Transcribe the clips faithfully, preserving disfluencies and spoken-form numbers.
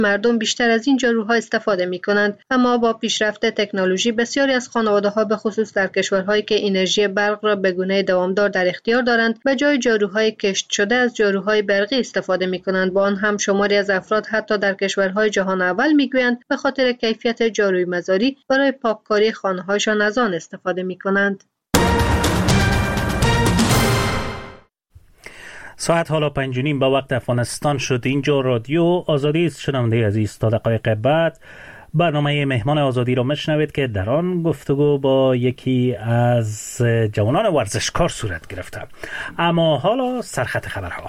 مردم بیشتر از این جاروها استفاده می کنند، اما با پیشرفت تکنولوژی بسیاری از خانواده‌ها به خصوص در کشورهایی که انرژی برق را به گونه دوامدار در اختیار دارند به جای جاروهای کشت شده از جاروهای برقی استفاده می کنند. با آن هم شماری از افراد حتی در کشورهای جهان اول می گویند به خاطر کیفیت جاروی مزاری برای پاککاری خانه‌هایشان از آن استفاده می کنند. ساعت حالا پنج و نیم به وقت افغانستان شد. اینجا رادیو آزادی است. شنونده عزیز، تا دقایق بعد برنامه مهمان آزادی را میشنوید که در آن گفتگو با یکی از جوانان ورزشکار صورت گرفته. اما حالا سرخط خبرها.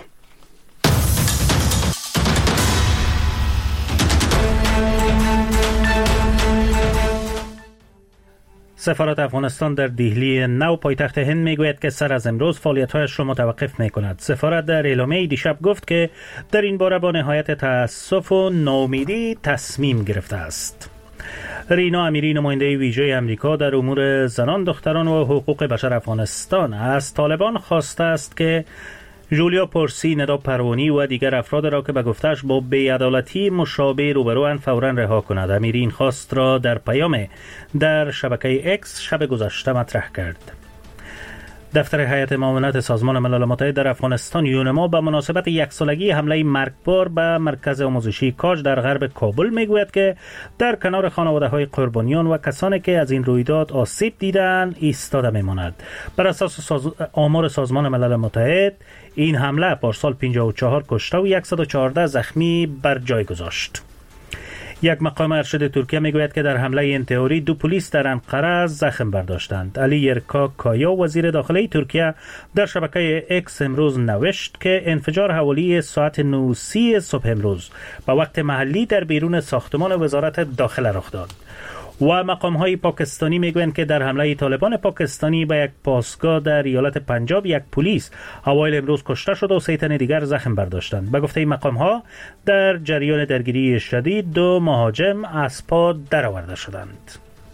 سفارت افغانستان در دهلی نو پایتخت هند میگوید که سر از امروز فعالیت‌هایش را متوقف می‌کند. سفارت در اعلامیه دیشب گفت که در این باره با نهایت تأسف و ناامیدی تصمیم گرفته است. رینا امیری، نماینده ویژه امریکا در امور زنان، دختران و حقوق بشر افغانستان، از طالبان خواسته است که جولیا پرسی، ندا پروانی و دیگر افراد را که به گفتش با بی‌عدالتی مشابه روبروان فوراً رها کند. امیری این خواست را در پیام در شبکه اکس شب گذشته مطرح کرد. دفتر هیئت معاونت سازمان ملل متحد در افغانستان یونما به مناسبت یک سالگی حمله مرگبار به مرکز آموزشی کاج در غرب کابل میگوید که در کنار خانواده‌های قربانیان و کسانی که از این رویداد آسیب دیدند ایستاده میماند. بر اساس ساز... آمار سازمان ملل متحد این حمله پارسال پنجاه و چهار کشته و صد و چهارده زخمی بر جای گذاشت. یک مقام ارشد ترکیه میگوید که در حمله انتحاری دو پلیس در انقره زخم برداشتند. علی یرکا کایا، وزیر داخلی ترکیه، در شبکه اکس امروز نوشت که انفجار حوالی ساعت نه و سی صبح امروز به وقت محلی در بیرون ساختمان وزارت داخله رخ داد. و مقام‌های پاکستانی میگویند که در حمله طالبان پاکستانی به یک پاسگاه در ایالت پنجاب یک پلیس اوایل امروز کشته شد و سه تن دیگر زخم برداشتند. به گفته این مقام‌ها در جریان درگیری شدید دو مهاجم از پا درآورده شدند.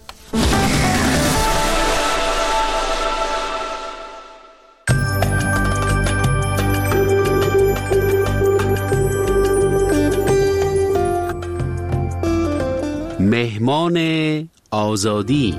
مهمان آزادی.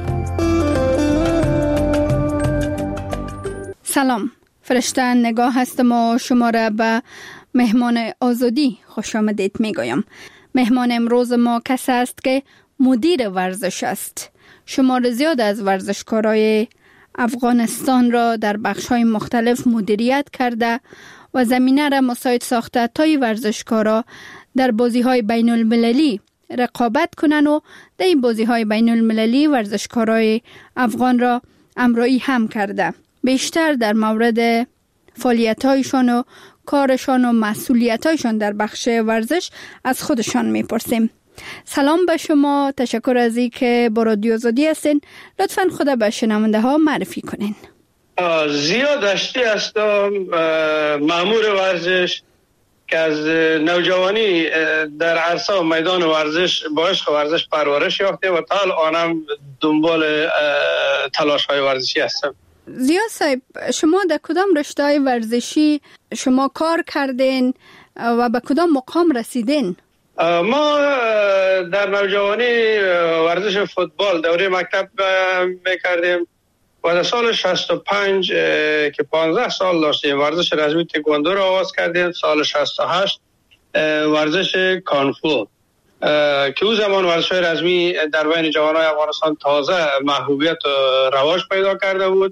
سلام، فرشته نگاه هستم و شما را به مهمان آزادی خوش آمدید میگویم. مهمان امروز ما کسی است که مدیر ورزش است. شمار زیاد از ورزشکارای افغانستان را در بخش‌های مختلف مدیریت کرده و زمینه را مساعد ساخته تا ورزشکارا در بازی‌های بین المللی رقابت کنن و در این بازی‌های بین المللی ورزشکارای افغان را همراهی هم کرده. بیشتر در مورد فعالیت‌هایشان و کارشان و مسئولیت‌هایشان در بخش ورزش از خودشان می‌پرسیم. سلام به شما، تشکر از این که با رادیو آزادی هستین. لطفاً خود به شنونده ها معرفی کنین. زیاد داشتی هستم، مأمور ورزش که از نوجوانی در عرصه و میدان ورزش با عشق ورزش پرورش یافته و تا الانم دنبال تلاش های ورزشی هستم. زیا صاحب، شما در کدام رشته های ورزشی شما کار کردین و به کدام مقام رسیدین؟ ما در نوجوانی ورزش فوتبال دوره مکتب میکردیم و در سال شصت و پنج که پانزده سال داشتیم ورزش رزمی تکواندو را آغاز کردیم. سال شصت و هشت ورزش کانفو که او زمان ورزش رزمی در بین جوانای افغانستان تازه محبوبیت و رواج پیدا کرده بود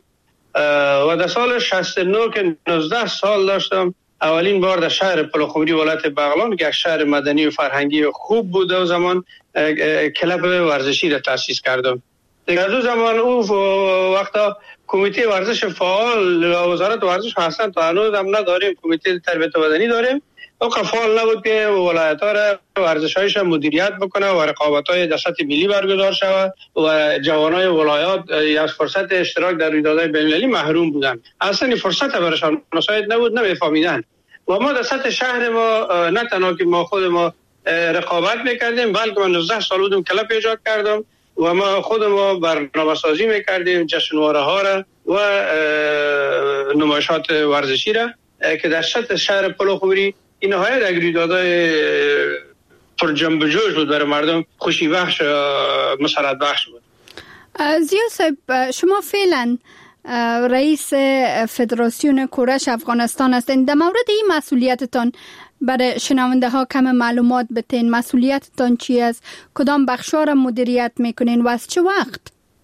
و در سال شصت و نه که نوزده سال داشتم اولین بار در شهر پلخمری ولایت بغلان که یک شهر مدنی و فرهنگی خوب بود و زمان کلب ورزشی را تأسیس کردم. در دو زمان او وقتا کمیته ورزش فعال و وزارت ورزش هستند تا هنوز هم نداریم. کمیته تربیت بدنی داریم او فعال نبود که ولایت ها را ورزش‌هایش مدیریت بکنه و رقابت‌های در سطح ملی برگزار شود و جوانای ولایات از فرصت اشتراک در رویدادهای بین‌المللی محروم بودند. اصلا فرصت برایشان مساعد نبود، نمی‌فهمیدند. و ما در سطح شهر ما نه تنها که ما خود ما رقابت می‌کردیم بلکه من نوزده سال بودم کلب ایجاد کردم و ما خود ما برنامه‌سازی می‌کردیم جشنواره ها را و نمایشات ورزشی را که در سطح شهر پلخمری این نهایت رویدادهای پر جنب و جوش بود، برای مردم خوشی بخش، مسرت بخش بود. زیا صاحب، شما فعلا رئیس فدراسیون کورش افغانستان هستین. در مورد این مسئولیتتان برای شنونده ها کم معلومات بتین. مسئولیتتان چی است؟ کدام بخشا را مدیریت میکنین و از چه وقت؟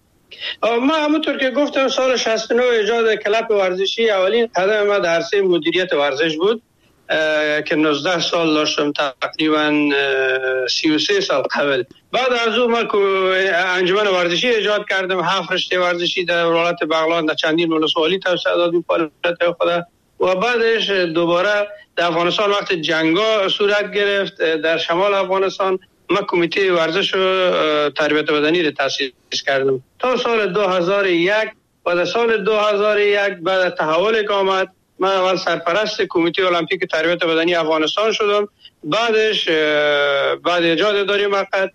ما همونطور که گفتم سال شصت و نه ایجاد کلب ورزشی اولین قدم ما در عرصه مدیریت ورزش بود که نوزده سال داشتم، تقریبا سی و سه سال قبل. بعد از اون ما انجمن ورزشی ایجاد کردم، هفت رشته ورزشی در ولایت بغلان در چندین ولسوالی توسعه دادیم فعالیت خود. و بعدش دوباره در افغانستان وقت جنگا صورت گرفت در شمال افغانستان، ما کمیته ورزش و تربیت بدنی را تأسیس کردم تا سال دو هزار و یک. و در سال دو هزار و یک بعد تحول که آمد، من اول سرپرست کمیته المپیک تربیت بدنی افغانستان شدم. بعدش بعد ایجاد اداره موقت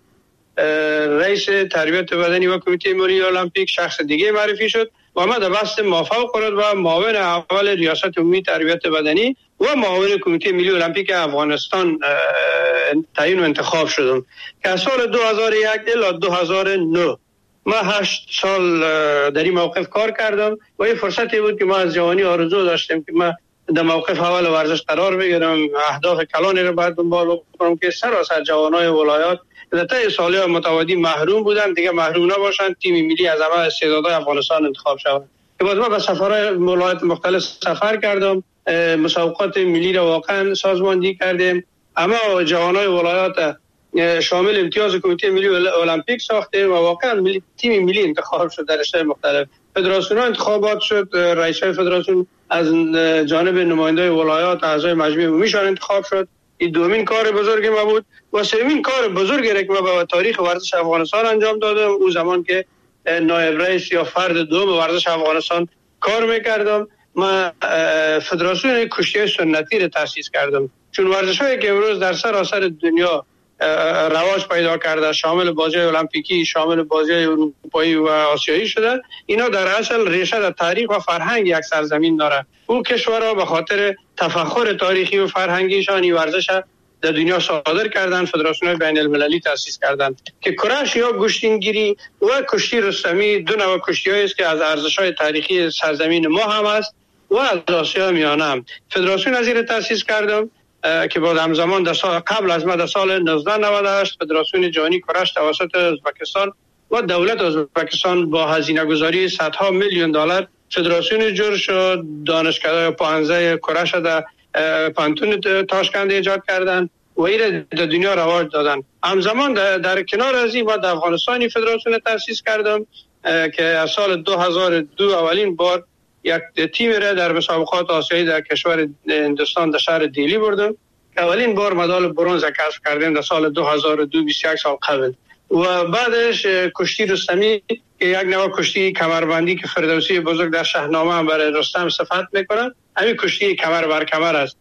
رئیس تربیت بدنی و کمیته ملی المپیک شخص دیگه معرفی شد و ما در بست مافوق قرار و معاون اول ریاست عمومی تربیت بدنی و معاون کمیته ملی المپیک افغانستان تعیین و انتخاب شدم که از سال دو هزار و یک الی دو هزار و نه ما هشت سال در این موقف کار کردم و این فرصتی بود که ما از جوانی آرزو داشتیم که ما در موقف اول ورزش قرار بگیرم، اهداف کلانی رو باید دنبال کنم که سراسر جوانای ولایات در طی سال‌های متعددی محروم بودن دیگه محروم نباشن، تیم ملی از همه استعدادهای افغانستان انتخاب شود. که بعد ما به سفرهای ولایات مختلف سفر کردم، مسابقات ملی رو واقعا سازماندهی کردیم، اما جوانای ولایات شامل امتیاز کمیته ملی المپیک ساختیم و واقعا ملی تیم ملی انتخاب شد در رشته مختلف. فدراسیون انتخابات شد، رئیسای فدراسیون از جانب نمایندای ولایات اعضای مجمع عمومیشان انتخاب شد. این دومین کار بزرگ ما بود و سومین کار بزرگی که ما به تاریخ ورزش افغانستان انجام دادم اون زمان که نایب رئیس یا فرد دوم ورزش افغانستان کار میکردم. ما فدراسیون کشتی سنتی را تأسیس کردم، چون ورزش‌هایی که امروز در سراسر دنیا رواج پیدا کرده، شامل بازی‌های المپیکی، شامل بازی‌های اروپایی و آسیایی شده، اینا در اصل ریشه در تاریخ و فرهنگ یک سرزمین داره. اون کشورها به خاطر تفخر تاریخی و فرهنگیشان این ورزش در دنیا صادر کردن، فدراسیون بین المللی تأسیس کردن که کرش یا گشتینگیری و کشتی رستمی دو نوع کشتی‌هایی است که از ارزش‌های تاریخی سرزمین ما هم است و از آسیا میانه هم. فدراسیون از این تأسیس کردم که بعد همزمان در سال قبل از ما در سال نوزده نود و هشت فدراسیون جهانی کرش توسط ازبکستان و دولت ازبکستان با هزینه گذاری صدها میلیون دلار فدراسیون جور شد. دانشکده پانزده کرش در پانتون تاشکند ایجاد کردن و این در دنیا رواج دادن. همزمان در, در کنار از این ما در افغانستانی فدراسیون تأسیس کردم که از سال دو هزار و دو اولین بار یک تیم را در مسابقات آسیایی در کشور هندوستان در شهر دیلی بردم که اولین بار مدال برنز کسب کردیم در سال دو هزار و دو، بیست و یک سال قبل. و بعدش کشتی رستمی که یک نوع کشتی کمربندی که فردوسی بزرگ در شاهنامه هم برای رستم صفت میکنن، همین کشتی کمر بر کمر است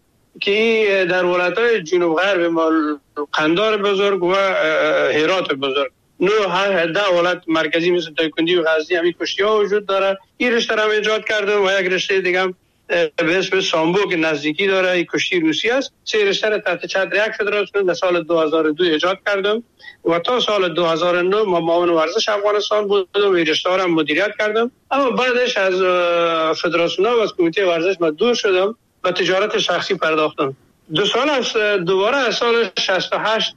که در ولایت‌های جنوب غرب قندار بزرگ و هرات بزرگ نو هر ده ولایت مرکزی مثل دایکندی و غزنی همین کشتی ها وجود داره. این رشته را ایجاد کردم و یک رشته دیگه هم به اسم سامبو که نزدیکی داره، این کشتی روسی است. سه رشته را تحت چتر یک فدراسیون در سال دو هزار و دو ایجاد کردم و تا سال دو هزار و نه ما معاون ورزش افغانستان بودم و این رشته را مدیریت کردم. اما بعدش از فدراسیون و از کمیته ورزش ما دور شدم و تجارت شخصی پرداختم. دو سال از دوباره از سال شصت و هشت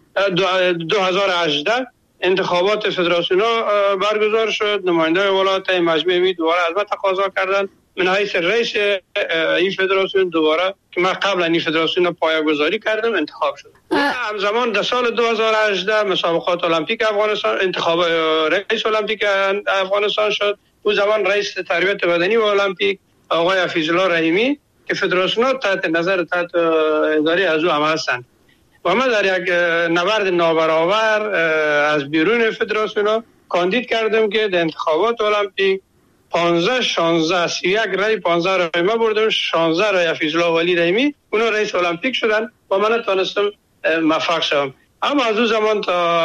دو هزار و هجده انتخابات فدراسیون برگزار شد. نمایندگان ولایت مجمع می دوباره از من تقاضا کردن من حیث رئیس این فدراسیون دوباره که من قبل این فدراسیون پایه‌گذاری کردم انتخاب شد. همزمان در سال دو هزار و هجده مسابقات المپیک افغانستان انتخاب رئیس المپیک افغانستان شد. اون زمان رئیس تربیت بدنی و المپیک آقای حفیظالله رحیمی که فدراسیون تحت نظر تحت اداره از او هم هستند و ما در یک نبرد نابرابر از بیرون فدراسیون کاندید کردم که در انتخابات المپیک پانزده شانزده سی یک رای پانزده رای ما بردم، شانزده رای حفیظالله ولی رحیمی اونا رئیس المپیک شدن و من تونستم موفق شدم. اما از اون زمان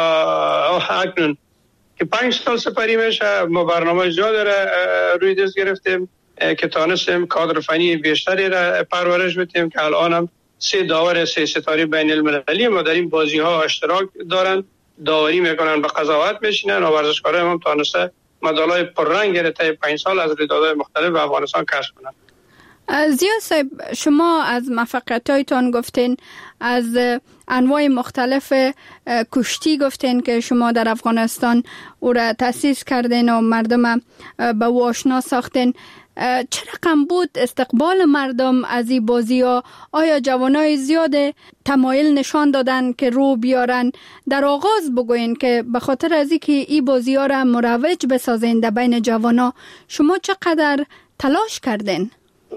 تا اکنون که پنج سال سپری میشه ما برنامه زیاد را روی دست گرفتیم که تونستیم کادر فنی بیشتری را پرورش بدیم که الان هم سه داور سه ستاره بین المللی ما در این بازی ها اشتراک دارند، داوری میکنن، به قضاوت میشینن و ورزشکاران هم تانسته مدالای پررنگ گرفته پنج سال از رویدادهای مختلف به افغانستان کسب کنند. زیا صاحب، شما از موفقیت‌هایتان گفتین، از انواع مختلف کشتی گفتین که شما در افغانستان او را تأسیس کردین و مردم به او آشنا ساختین. چه رقم بود استقبال مردم از این بازی ها؟ آیا جوانای زیاد تمایل نشان دادن که رو بیارن؟ در آغاز بگوین که به خاطر از اینکه این بازی ها را مروج بسازین در بین جوانا، شما چقدر تلاش کردین؟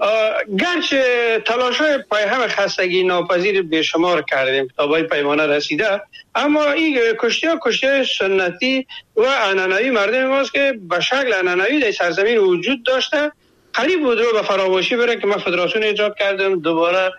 گرچه تلاش های پای هم خستگی ناپذیر بیشمار کردیم تا به پیمانه رسیده، اما این کشتی ها کشتی های سنتی و عنعنوی مردم ماست که به شکل عنعنوی در سرزمین وجود داشته. قریب بود رو به فراموشی بره که من فدراسیون ایجاد کردم، دوباره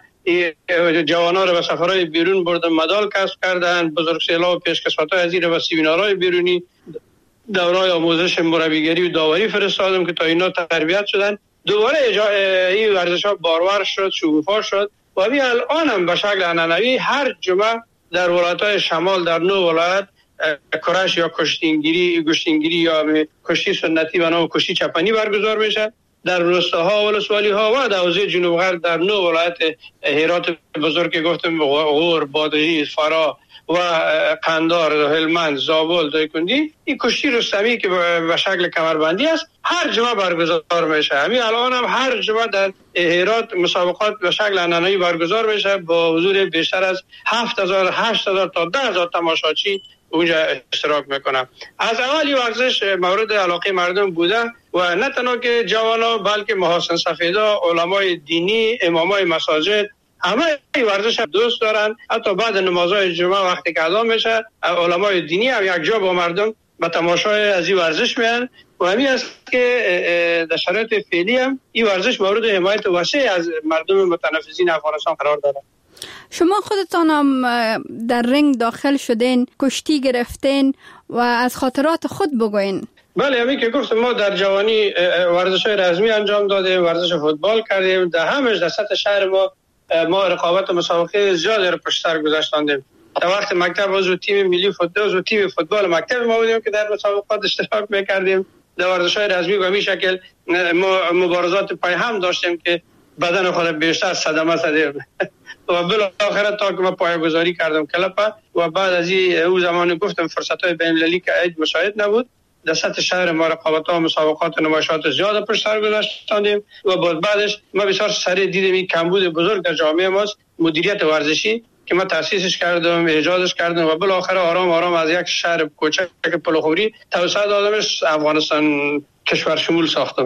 جوانان رو به سفرهای بیرون بردم، مدال کسب کردن، بزرگسالا و پیشکسوت‌های عزیز و سمینارهای بیرونی، دوره‌های آموزش مربیگری و داوری فرستادم که تا اینا تربیت شدن. دوباره این ورزش‌ها بارور شد، شکوفا شد و همین الان هم به شکل عنعنوی هر جمعه در ولایت‌های شمال در نو ولایت کرش یا کشتیگیری گشتینگیری یا کشتی سنتی و نام کشتی چپنی برگزار میشه. در روستاها و ولسوالی‌ها و در حوزه جنوب غرب در نو ولایت هرات بزرگ گفتم، غور، بادغیس، فرا و قندار، هلمند، زابل، دایکندی، این کشتی رستمی که به شکل کمربندی است هر جمعه برگزار میشه. همین الان هم هر جمعه در هرات مسابقات به شکل عنعنوی برگزار میشه با حضور بیشتر از هفت هزار هشت هزار تا ده هزار تماشاچی اونجا اشتراک میکنم. از اولی ورزش مورد علاقه مردم بوده و نه تنها که جوانا بلکه محاسن سفیدا، علمای دینی، امامای مساجد همه ورزش دوست دارن. حتی بعد نمازهای جمعه وقتی که اذان میشه علمای دینی هم یک جا با مردم به تماشای از این ورزش میان و همین است که در شرایط فعلی هم این ورزش مورد حمایت وسیع از مردم متنفسین افغانستان قرار داره. شما خودتان هم در رنگ داخل شدین، کشتی گرفتین و از خاطرات خود بگوین. بله، همین که گفتم ما در جوانی ورزش‌های رزمی انجام دادیم، ورزش فوتبال کردیم، در همش در سطح شهر ما ما رقابت و مسابقه زیادی رو پشت سر گذاشتیم. در وقت مکتب عضو تیم ملی فوتبال و تیم فوتبال مکتب ما بودیم که در مسابقات اشتراک می‌کردیم. در ورزش‌های رزمی به همین شکل ما مبارزات پای هم داشتیم که بدن خود بیشتر صدمه زدیم و بالاخره تا که من پایه‌گذاری کردم کلپ و بعد از این او زمان گفتم فرصت‌های بین‌المللی که هیچ مشاهد نبود، در سطح شهر ما رقابت‌ها و مسابقات و نمایشات زیاد پشت سر گذاشتیم و بعدش ما بسیار سریع دیدیم این کمبود بزرگ در جامعه ماست، مدیریت ورزشی که ما تأسیسش کردم، ایجادش کردم و بالاخره آرام آرام از یک شهر کوچک پلوخوری توسط آدمش افغانستان کشور شمول ساختم.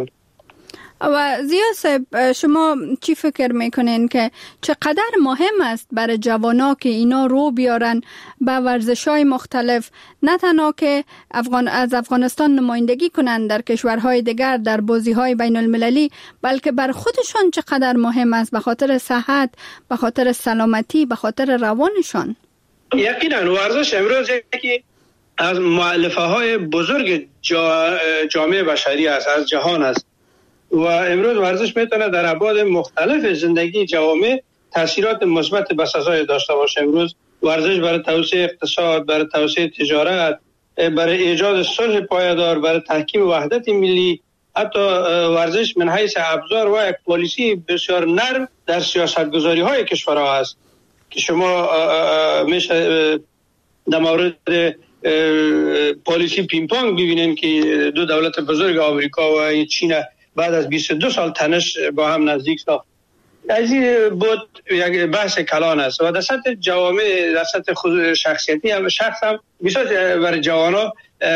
و زیا صاحب، شما چی فکر میکنین که چقدر مهم است برای جوانا که اینا رو بیارن به ورزش‌های مختلف، نه تنها که افغان از افغانستان نمایندگی کنن در کشورهای دیگر در بازی‌های بین المللی، بلکه بر خودشان چقدر مهم است به خاطر صحت، به خاطر سلامتی، به خاطر روانشان؟ یقینا ورزش امروز یکی از مؤلفه‌های بزرگ جا جامعه بشری است، از جهان است و امروز ورزش میتونه در ابعاد مختلف زندگی جوامع تاثیرات مثبت بسزای داشته باشه. امروز ورزش برای توسعه اقتصاد، برای توسعه تجارت، برای ایجاد صلح پایدار، برای تحکیم وحدت ملی، حتی ورزش من حیث ابزار و یک پالیسی بسیار نرم در سیاستگذاری های کشورها است که شما میشه در مورد پالیسی پینگ پونگ ببینین که دو دولت بزرگ آمریکا و چین بعد از بیست و دو سال تنش با هم نزدیک ساخت. از این بود یک بحث کلان است و در سطح جوامع، در سطح خود شخصیتی هم شخص هم بسیار برای جوانا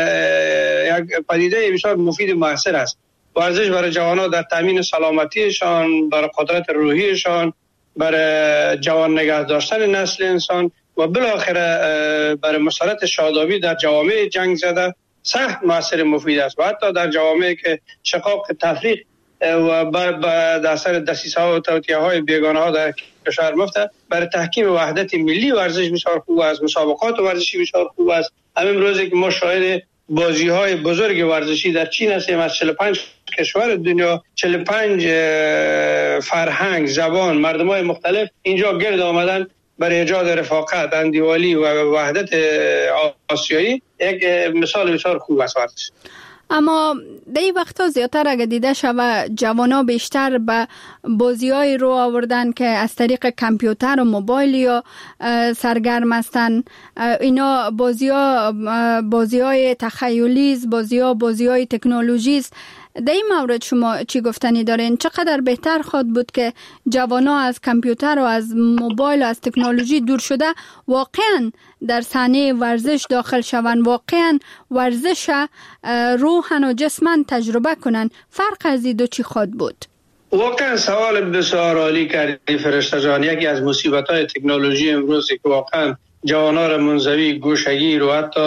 یک پدیده بسیار مفید و مؤثر است. ورزش برای جوانا در تامین سلامتیشان، برای قدرت روحیشان، برای جوان نگه داشتن نسل انسان و بالاخره برای مسارت شادابی در جوامع جنگ زده سخت مؤثر مفید است و حتی در جوامعی که شقاق تفریق و در اثر دسیسه‌ها و توطئه‌های بیگانه‌ها در کشور مفته برای تحکیم وحدت ملی ورزش بسیار خوب است، مسابقات ورزشی بسیار خوب است. همین روزی که ما شاهد بازی های بزرگ ورزشی در چین هستیم. از چهل و پنج کشور دنیا، چهل و پنج فرهنگ، زبان، مردم های مختلف اینجا گرد آمدن برای ایجاد رفاقت، اندیوالی و وحدت آسیایی. یک مثال بسیار خوب است ورزش. اما در این وقتا زیادتر اگه دیده شود جوانا بیشتر به بازی های رو آوردن که از طریق کامپیوتر و موبایل یا سرگرم هستن. اینا بازی ها بازی های تخیلی است، بازی ها بازی های تکنولوژی است. در این مورد شما چی گفتنی دارین؟ چقدر بهتر خواهد بود که جوانا از کامپیوتر و از موبایل و از تکنولوژی دور شده واقعا در صحنه ورزش داخل شوند، واقعا ورزش روحن و جسمن تجربه کنن؟ فرق از این دو چی خواهد بود؟ واقعا سوال بسیار عالی کردی فرشته جان. یکی از مصیبت‌های تکنولوژی امروز که واقعا جوانا را منزوی، گوشگیر و حتی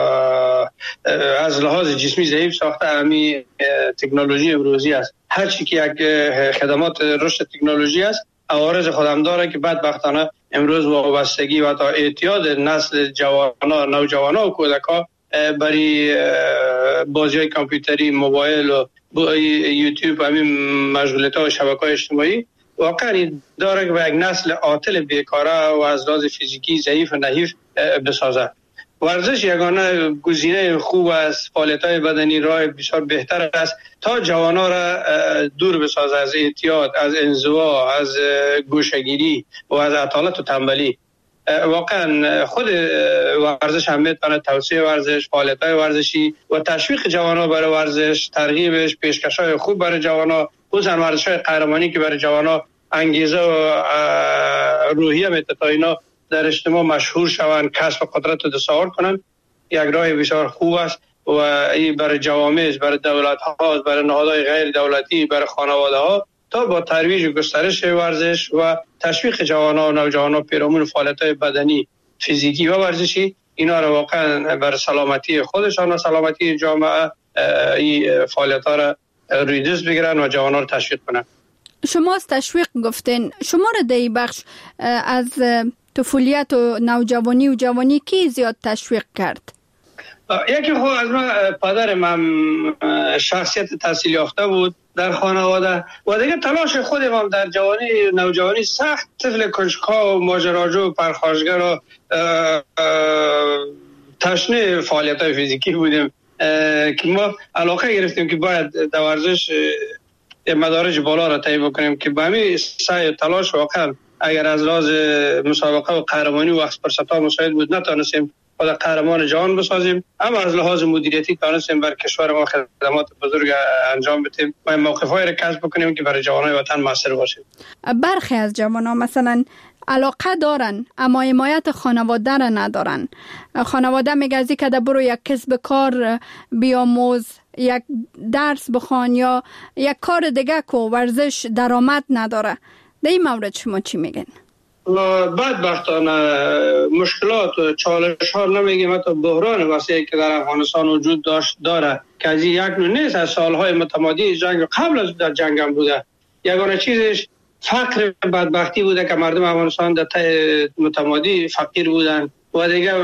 از لحاظ جسمی ضعیف ساخته همی تکنولوژی امروزی است. هر چی که یک خدمات رشد تکنولوژی است عوارض خودم داره که بدبختانه امروز وابستگی و تا اعتیاد نسل جوانا، نوجوانا و کودک‌ها برای بازی‌های کامپیوتری، موبایل و یوتیوب و همین مشغولیت‌ها و شبکه‌های اجتماعی واقعا داره که یک نسل عاطل بیکاره و از لحاظ فیزیکی ضعیف و نحیف بسازه. ورزش یگانه گزینه خوب است، فعالیت‌های بدنی راه بسیار بهتر است تا جوانا را دور بسازه از اعتیاد، از انزوا، از گوشه‌گیری و از عطالت و تنبلی. واقعا خود ورزش هم میتونه توسعه ورزش، فعالیت‌های ورزشی و تشویق جوانا برای ورزش، ترغیبش، پیشکش‌های خوب برای جوانا، خصوصا ورزش‌های قهرمانی که برای جوانا انگیزه و روحیه میده تا اینا در اجتماع مشهور شوند، کسب قدرت و تصاحب کنند. یک راه بسیار خوب است و این برای جوامع، برای دولت‌ها، برای نهادهای غیر دولتی، برای خانواده‌ها تا با ترویج و گسترش ورزش و تشویق جوانان و نوجوانان پیرامون فعالیت‌های بدنی، فیزیکی و ورزشی، اینا را واقعا برای سلامتی خودشان و سلامتی جامعه این فعالیت‌ها را روی دست بگیرن و جوانان را تشویق کنند. شما از تشویق گفتین، شما را در این بخش از طفولیت و نوجوانی و جوانی کی زیاد تشویق کرد؟ یکی خود از من پدر من شخصیت تحصیل یافته بود در خانواده و دیگه تلاش خودم هم در جوانی نوجوانی سخت طفل کنجکاو و ماجراجو و پرخاشگر و تشنه فعالیت‌های فیزیکی بودیم که ما علاقه گرفتیم که باید در ورزش مدارج بالا را طی بکنیم که به همین سعی و تلاش واقعا اگر از لحاظ مسابقه و قهرمانی و اکسپرس‌ها مساعد بود نتونستیم خود قهرمان جهان بسازیم، اما از لحاظ مدیریتی تونستیم بر کشور ما خدمات بزرگ انجام بدیم و موقف‌هایی را کسب بکنیم که برای جوانان وطن موثر باشیم. برخی از جوانان مثلا علاقه دارن اما حمایت خانواده را ندارن. خانواده میگه از اینکه برو یک کسب کار بیاموز، یک درس بخوان یا یک کار دیگه که ورزش درآمد نداره. در این مورد شما چی میگن؟ بدبختانه مشکلات و چالش ها نمیگیم، حتی بحران وسیعی که در افغانستان وجود داشت داره که از یک نوع نیست، از سالهای متمادی جنگ قبل از در جنگ هم بوده. یگانه چیزش فقر بدبختی بوده که مردم افغانستان در ته متمادی فقیر بودن و دیگه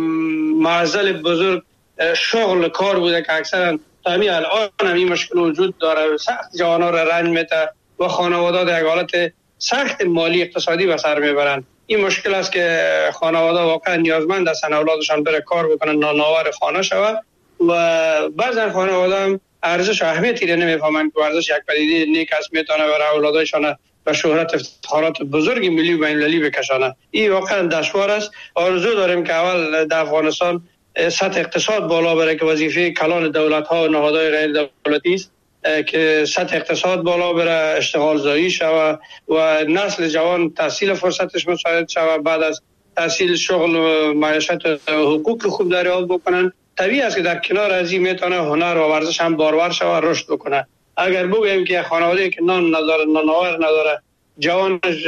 معضل بزرگ شغل کار بوده که اکثرا تا همین الان هم این مشکل وجود داره، سخت جوانا را رنج میده و خانواده در یک حالت سخت مالی اقتصادی به سر میبرن. این مشکل است که خانواده واقعا نیازمند هستن اولادشان بره کار بکنن، نانآور خانه شود و بعضا خانواده هم ارزش و اهمیتی را نمیفهمن که ورزش یک پدیده نیک است، میتونه برای اولادشان به شهرت افتخارات بزرگ ملی و بین‌المللی بکشانه. این واقعا دشوار است. آرزو داریم که اول در افغانستان سطح اقتصاد بالا بره که وظیفه کلان دولت‌ها و نهادهای غیر دولتی است که سطح اقتصاد بالا بره، اشتغال زایی شود و نسل جوان تحصیل فرصتش مساعد شود، بعد از تحصیل شغل و معیشت و حقوق خوب دریافت بکنن. طبیعی است که در کنار از این میتونه هنر و ورزش هم بارور شود، رشد بکنه. اگر بگوییم که خانواده که نان نداره، نانآور نداره، جوانش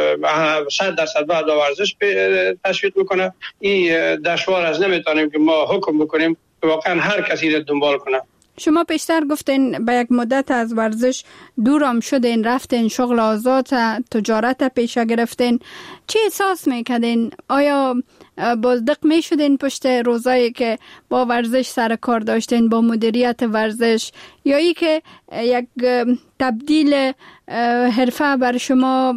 صد درصد بعد ورزش تشویق میکنه، این دشوار است. نمیتونیم که ما حکم بکنیم که واقعا هر کسی را دنبال کنه. شما پیشتر گفتین به یک مدت از ورزش دورم شدین، رفتین شغل آزاد، تجارت پیشه گرفتین. چی احساس میکردین؟ آیا بازدق میشدین پشت روزایی که با ورزش سر کار داشتین، با مدیریت ورزش، یا ای که یک تبدیل حرفه بر شما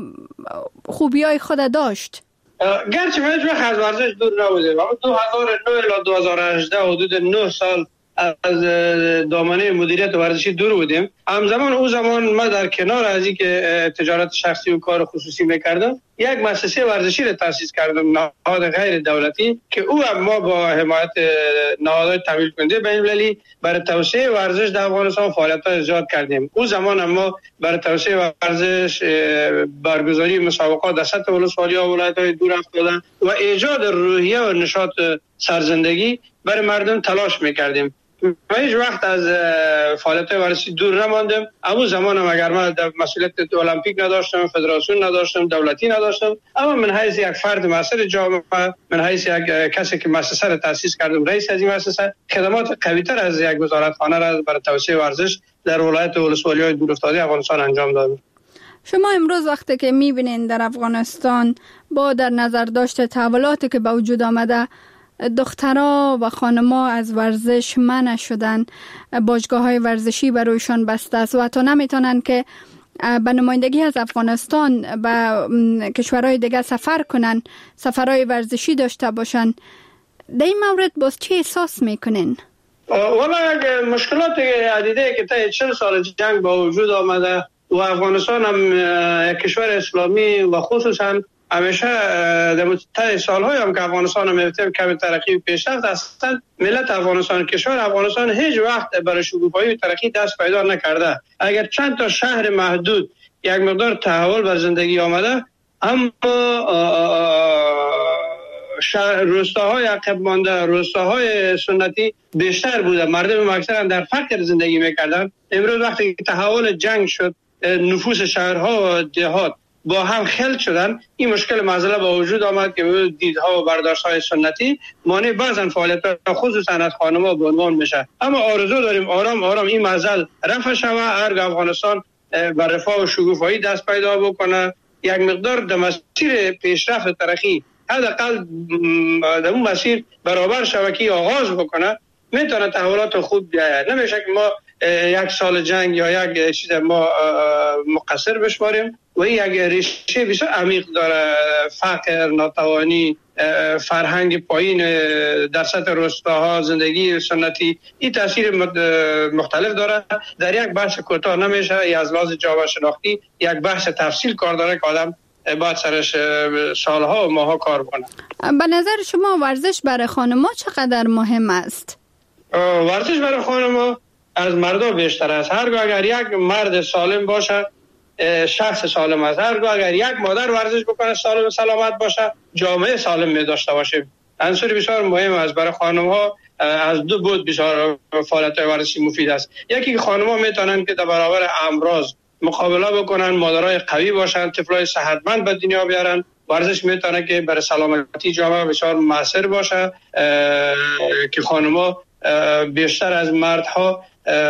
خوبیای خود داشت؟ گرچه من هیچ وقت از ورزش دور نبودیم. دو هزار و نه الی دو هزار و هجده حدود نه سال از دامنه مدیریت ورزشی دور بودیم. همزمان او زمان ما در کنار از این که تجارت شخصی و کار خصوصی میکردم، یک مؤسسه ورزشی را تأسیس کردم، نهاد غیر دولتی، که او هم ما با حمایت نهادهای تمویل کننده بین‌المللی برای توسعه ورزش در افغانستان فعالیت‌های زیاد کردیم. او زمان هم ما برای توسعه ورزش برگزاری مسابقات در سطح ولسوالی‌ها و ولایت‌های دور افتاده و ایجاد روحیه و نشاط سرزندگی برای مردم تلاش میکردیم. من هیچ وقت از فعالیت ورزشی دور نماندم. اما زمانم اگر من مسئولیت المپیک نداشتم، فدراسیون نداشتم، دولتی نداشتم، اما من حیث یک فرد مؤثر جامعه، من حیث یک کسی که مؤسسه را تأسیس کردم، رئیس از این مؤسسه، خدمات قوی‌تر از یک وزارتخانه را برای توسعه ورزش در ولایت ولسوالی‌های دورافتاده افغانستان انجام دادم. شما امروز وقتی که می‌بینید در افغانستان با در نظر داشته تحولاتی که به وجود آمده، دخترها و خانم‌ها از ورزش منع شدن، باشگاه‌های ورزشی برایشان بسته است و حتی نمیتونن که به نمایندگی از افغانستان به کشورهای دیگه سفر کنن، سفرهای ورزشی داشته باشن. در این مورد باز چی احساس میکنین؟ والا مشکلات عدیده که تا چهل سال جنگ با وجود آمده و افغانستان هم یک کشور اسلامی و خصوصا همیشه در طی سال‌های هم که افغانستان هم کمی ترقی و پیشرفت هستند، ملت افغانستان، کشور افغانستان هیچ وقت برای شکوفایی و ترقی دست پیدا نکرده. اگر چند تا شهر محدود یک مقدار تحول بر زندگی آمده، اما شهر روستاهای عقب مانده، روستاهای سنتی بیشتر بوده، مردم اکثرا در فقر زندگی میکردن. امروز وقتی تحول جنگ شد، نفوس شهرها و دهات با هم خلط شدن، این مشکل معضله با وجود آمد که دیدها و برداشت‌های سنتی مانع بعضن فعالیت‌ها خصوصا از خانم‌ها به عنوان میشه. اما آرزو داریم آرام آرام این معضل رفع شود، ارگ افغانستان بر رفاه و شکوفایی دست پیدا بکنه، یک مقدار در مسیر پیشرفت و ترقی حداقل در اون مسیر برابر شبکی آغاز بکنه، میتونه تحولات خوب بیاید. نمیشه که ما یک سال جنگ یا یک چیز ما مقصر بشماریم و این یک ریشه بسیار عمیق داره. فقر، ناتوانی، فرهنگ پایین در سطح روستاها، زندگی سنتی، این تاثیر مختلف داره. در یک بحث کوتاه نمیشه، از لحاظ جامعه شناختی یک بحث تفصیل کار داره که آدم باید سرش سالها و ماها کار کنه. به نظر شما ورزش برای خانم‌ها چقدر مهم است؟ ورزش برای خانم‌ها از مردها بیشتر است. هرگاه اگر یک مرد سالم باشه، شخص سالم است. هرگاه اگر یک مادر ورزش بکنه، سالم و سلامت باشه، جامعه سالم می داشته باشیم. عنصر بسیار مهم است برای خانم‌ها. از دو بود بسیار فعالیت ورزشی مفید است. یکی که خانم‌ها میتونن که در برابر امراض مقابله بکنن، مادرای قوی باشن، طفلای صحتمند به دنیا بیارن. ورزش میتونه که برای سلامتی جامعه بسیار موثر باشه که خانم‌ها بیشتر از مردها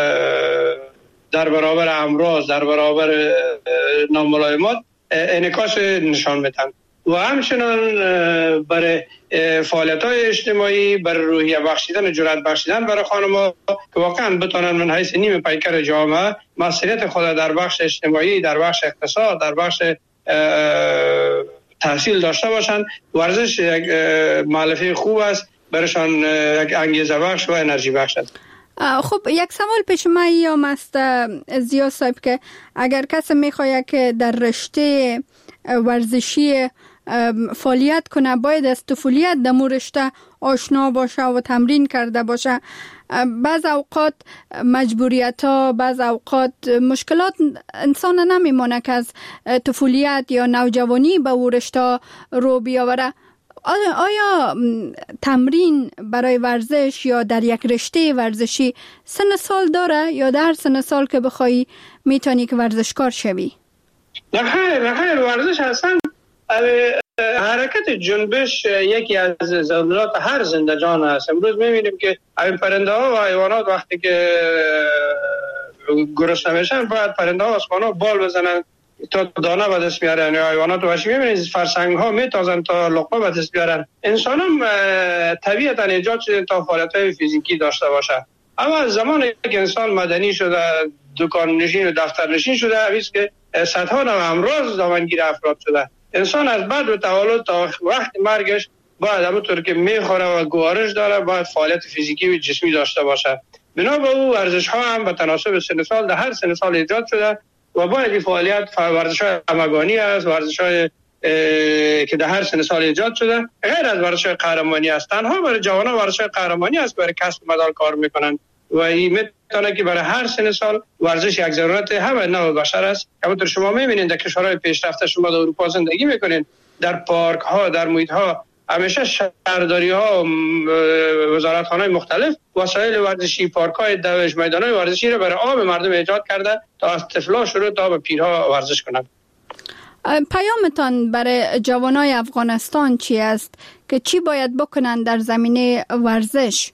در برابر امراض، در برابر ناملایمات انعکاس نشان میدن و همچنان برای فعالیت‌های اجتماعی، برای روحیه بخشیدن و جرأت بخشیدن برای خانم‌ها که واقعا بتونن من حیث نیم پیکر جامعه مسئولیت خود در بخش اجتماعی، در بخش اقتصاد، در بخش تحصیل داشته باشند. ورزش یک مؤلفه خوب است، برایشان یک انگیزه بخش و انرژی بخش است. خب یک سوال پیش من ایام است زیا صاحب که اگر کسی میخواد که در رشته ورزشی فعالیت کنه، باید از طفولیت در مو رشته آشنا باشه و تمرین کرده باشه. بعض اوقات مجبوریت ها، بعض اوقات مشکلات انسان نمیمونه که از طفولیت یا نوجوانی به او رشته رو بیاوره. آیا تمرین برای ورزش یا در یک رشته ورزشی سن سال داره یا در سن سال که بخوای میتونی که ورزشکار شوی؟ نه خیر، نه خیر، ورزش هستن حرکت جنبش یکی از ضرورات هر زنده جان است. امروز می‌بینیم که این پرنده ها و حیوانات وقتی که گرسنه میشن باید پرنده ها آسمان ها بال بزنن تا دانه به دست بیارن، یا حیوانات وحشی می‌بینید فرسنگ ها میتازن تا لقمه به دست بیارن. انسان هم طبیعتا ایجاد شده تا فعالیت‌های فیزیکی داشته باشه، اما از زمانی که انسان مدنی شده، دکان نشین و دفتر نشین شده، هیچ که صدها نوع امراض دامنگیر افراد شده. انسان از بعد و تولد تا وقت مرگش باید همونطور که میخوره و گوارش داره باید فعالیت فیزیکی و جسمی داشته باشه. بنا به او ورزش ها هم به تناسب سن سال در هر سن سال ایجاد شده و باید این فعالیت ورزش های همگانی است، ورزش های که در هر سن سال ایجاد شده، غیر از ورزش های قهرمانی است. تنها برای جوانان ورزش های قهرمانی است برای کسب مدال کار میکنن و این میتونه که برای هر سن سال ورزش یک ضرورت همه نوع بشر است. همونطور شما میبینید در کشورهای پیشرفته، شما در اروپا زندگی میکنین، در پارک ها، در محیط ها همیشه شهرداری ها، وزارت خانه مختلف وسایل ورزشی، پارک های دوش، میدان های ورزشی را برای عام مردم ایجاد کرده تا از طفلا شروع تا به پیرها ورزش کنند. پیامتان برای جوانای افغانستان چی است که چی باید بکنند در زمینه ورزش؟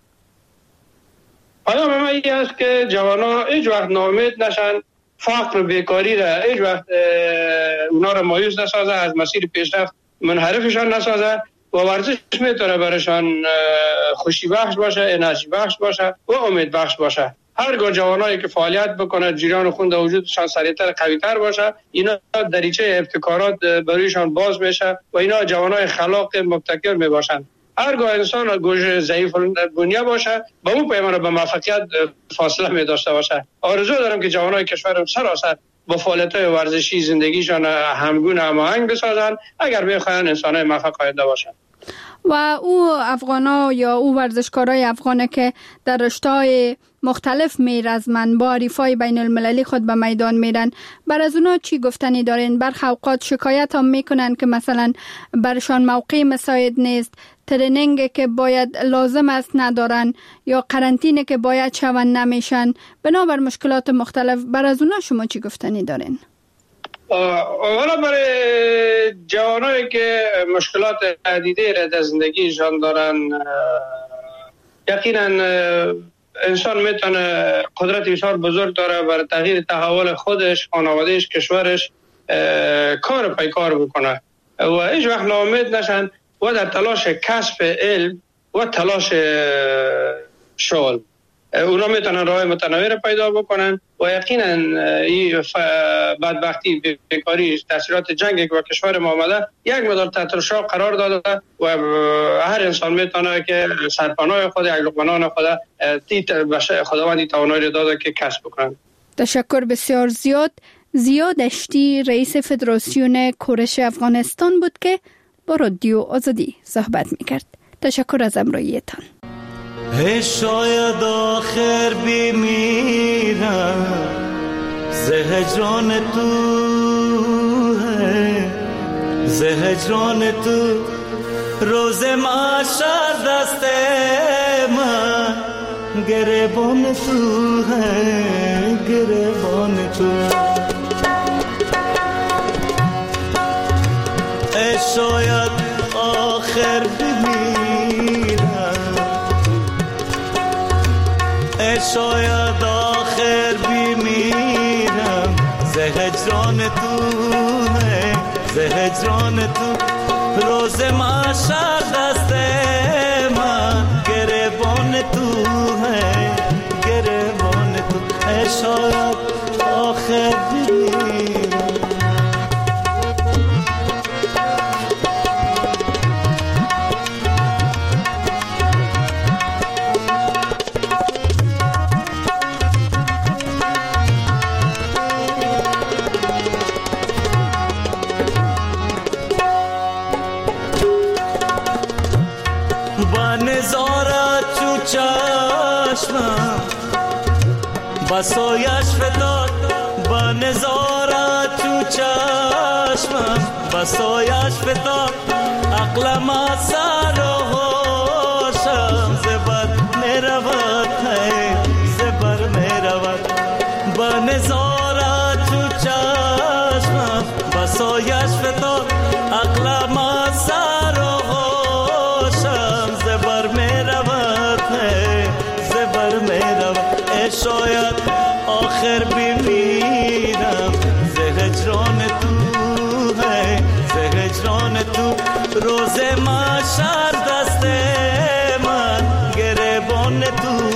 پیام ما این است که جوانا هیچ وقت ناامید نشن، فقر و بیکاری را هیچ وقت اونا را مایوس نسازه، از مسیر پیشرفت منحرفشان نسازه و ورزش میتونه برایشان خوشی بخش باشه، انرژی بخش باشه و امید بخش باشه. هرگاه جوانایی که فعالیت بکنه، جریان خون در وجودشان سریعتر قویتر باشه، اینا دریچه ابتکارات برایشان باز میشه و اینا جوانای خلاق مبتکر میباشن. هرگاه انسان گوش ضعیف بنیه باشه با اون پیمان به موفقیت فاصله می داشته باشه. آرزو دارم که جوانای کشورم سراسر با فعالیت‌های ورزشی زندگیشان همگون هماهنگ بسازن اگر بخواهن انسان‌های موفق آینده باشن. و او افغانا یا او ورزشکارای افغانه که در رشته‌های مختلف میرزمن با حریفای بین المللی خود به میدان میرن، بر از اونا چی گفتنی دارین؟ برخی اوقات شکایت هم میکنن که مثلا برشان موقع مساعد نیست، ترینینگ که باید لازم است ندارن یا قرنطینه که باید شون نمیشن، بنابر مشکلات مختلف. بر از اونا شما چی گفتنی دارین؟ اولا برای جوانایی که مشکلات عدیده را در زندگیشان دارن، یقینا انسان میتونه قدرت بسیار بزرگ داره برای تغییر تحول خودش، خانوادهش، کشورش کار پای کار بکنه و هیچ وقت ناامید نشن و در تلاش کسب علم و تلاش شغل اونا میتونن راه متنوع پیدا بکنن و یقینا این بدبختی، بیکاری، تاثیرات جنگ که با کشور ما آمده یک مقدار تحت الشعاع قرار داده و هر انسان میتونه که سرپناه خود، یک لقمه خود تیت بشه خداوندی توانایی داده که کسب بکنن. تشکر بسیار زیاد. زیا دشتی رئیس فدراسیون کورش افغانستان بود که با رادیو آزادی صحبت میکرد. تشکر از همراهیتان. شاید آخر بمیرم زهجان تو ہے، زهجان تو روز محشر دست من گریبان تو ہے، گریبان تو. شاید آخر بمیرم، شاید آخر بمیرم زهجان تو ہے، زهجان تو روز محشر دست من گریبان تو ہے، گریبان تو. شاید آخر بمیرم. بسایش فتاد با نظارت تو چشمم، بسایش فتاد عقلم از سر و هوشم زبر میرود، زبر میرود با نظارت تو چشمم، بسایش فتاد عقلم شاید آخر بمیرم ز هجران تو ہے ز هجران تو روز محشر دست من گریبان تو